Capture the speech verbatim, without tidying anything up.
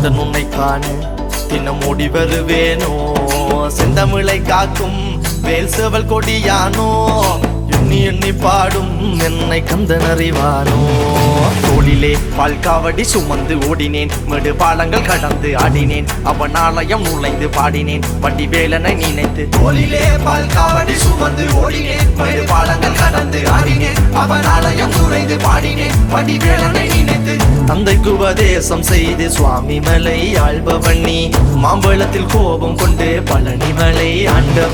கந்தன் உன்னை காண தினம் ஓடி வருவேனோ செந்தமிழை காக்கும் வேல் சேவல் கொடியானோ எண்ணி எண்ணி பாடும் என்னை கந்தன் அறிவானோ தோளிலே பால் காவடி சுமந்து ஓடினேன் மேடு பாலங்கள் கடந்து ஆடினேன் அவன் ஆலயம் நுழைந்து பாடினேன் வண்டி வேலனை நினைத்து தோளிலே பால் காவடி சுமந்து ஓடினேன் மேடு பாலங்கள் கடந்து ஆடினேன் அவன் ஆலயம் நுழைந்து பாடினேன் வண்டி வேலனை நினைத்து தந்தைக்கு உபதேசம் செய்து சுவாமி மலை ஆள்பவன் நீ மாம்பழத்தில் கோபம் கொண்டு பழனி மலை ஆண்ட